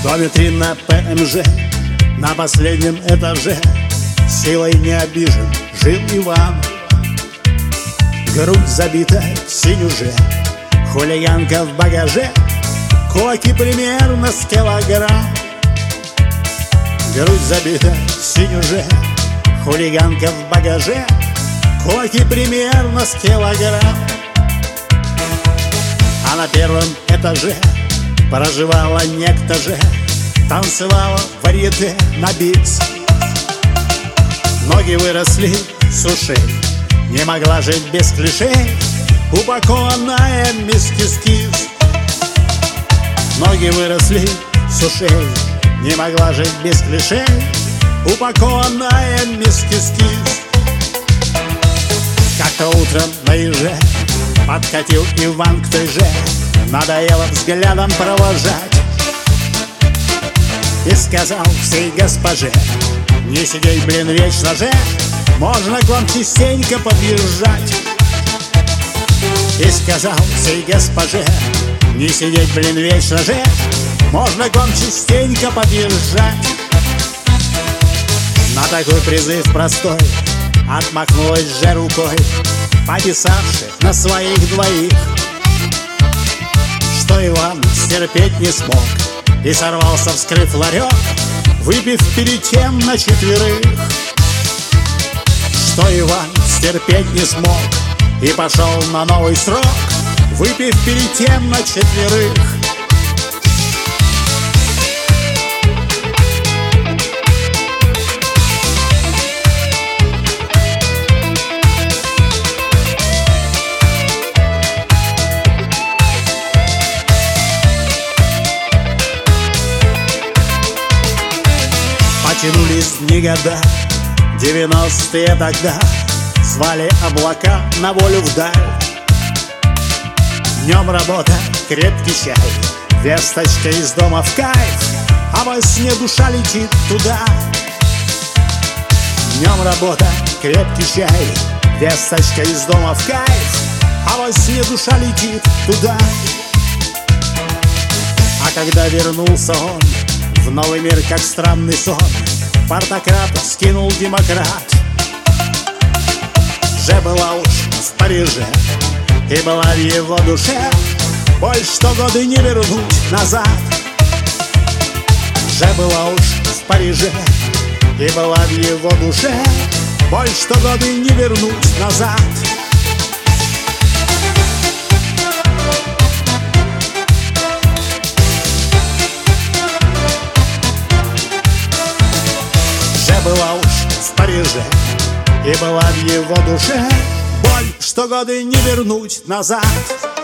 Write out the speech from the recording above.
доме 3 на ПМЖ, на последнем этаже, силой не обижен жил Иван. Грудь забита синюже, хулиганка в багаже, кулаки примерно с килограмм. Грудь забита синюже, хулиганка в багаже, кулаки примерно с килограмм. А на первом этаже проживала некто же, танцевала варьете на бис. Ноги выросли с ушей, не могла жить без клишей, упакованная мисс Кис-Кис. Ноги выросли с ушей, не могла жить без клишей, упакованная мисс Кис-Кис. Как-то утром на еже подкатил Иван к той же, надоело взглядом провожать, и сказал всей госпоже: не сидеть, блин, вечно же, можно к вам частенько подъезжать. И сказал всей госпоже: не сидеть, блин, вечно же, можно к вам частенько подъезжать. На такой призыв простой отмахнулась же рукой, пописавших на своих двоих, что Иван стерпеть не смог и сорвался, вскрыв ларек, выпив перед тем на 4. Что Иван стерпеть не смог и пошел на новый срок, выпив перед тем на 4. Потянулись дни года, 90-е тогда, звали облака на волю вдаль. Днем работа, крепкий чай, весточка из дома в кайф, а во сне душа летит туда. Днем работа, крепкий чай, весточка из дома в кайф, а во сне душа летит туда. А когда вернулся он в новый мир, как странный сон, портократ скинул демократ. Же была уж в Париже, и была в его душе боль, что годы не вернуть назад. Же была уж в Париже, и была в его душе боль, что годы не вернуть назад. Была уж в Париже, и была в его душе боль, что годы не вернуть назад.